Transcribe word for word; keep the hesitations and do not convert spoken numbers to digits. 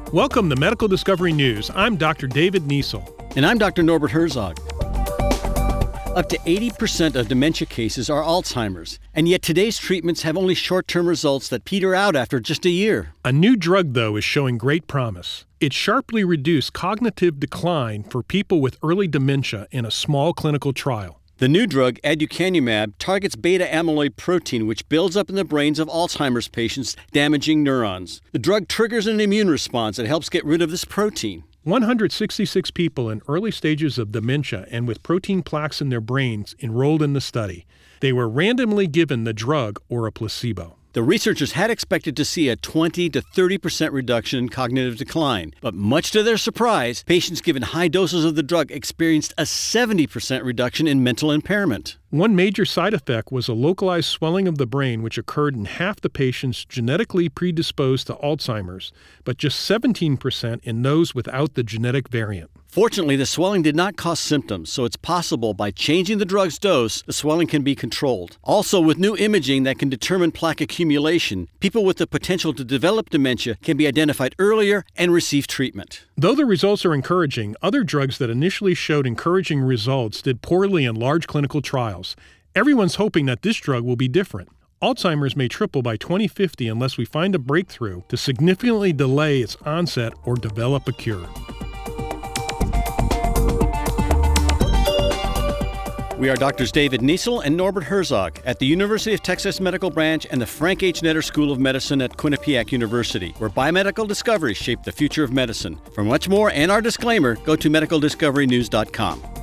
Welcome to Medical Discovery News. I'm Doctor David Niesel. And I'm Doctor Norbert Herzog. Up to eighty percent of dementia cases are Alzheimer's, and yet today's treatments have only short-term results that peter out after just a year. A new drug, though, is showing great promise. It sharply reduced cognitive decline for people with early dementia in a small clinical trial. The new drug, aducanumab, targets beta-amyloid protein, which builds up in the brains of Alzheimer's patients, damaging neurons. The drug triggers an immune response that helps get rid of this protein. one hundred sixty-six people in early stages of dementia and with protein plaques in their brains enrolled in the study. They were randomly given the drug or a placebo. The researchers had expected to see a twenty to thirty percent reduction in cognitive decline, but much to their surprise, patients given high doses of the drug experienced a seventy percent reduction in mental impairment. One major side effect was a localized swelling of the brain, which occurred in half the patients genetically predisposed to Alzheimer's, but just seventeen percent in those without the genetic variant. Fortunately, the swelling did not cause symptoms, so it's possible by changing the drug's dose, the swelling can be controlled. Also, with new imaging that can determine plaque accumulation, people with the potential to develop dementia can be identified earlier and receive treatment. Though the results are encouraging, other drugs that initially showed encouraging results did poorly in large clinical trials. Everyone's hoping that this drug will be different. Alzheimer's may triple by twenty fifty unless we find a breakthrough to significantly delay its onset or develop a cure. We are Doctors David Niesel and Norbert Herzog at the University of Texas Medical Branch and the Frank H. Netter School of Medicine at Quinnipiac University, where biomedical discoveries shape the future of medicine. For much more and our disclaimer, go to medical discovery news dot com.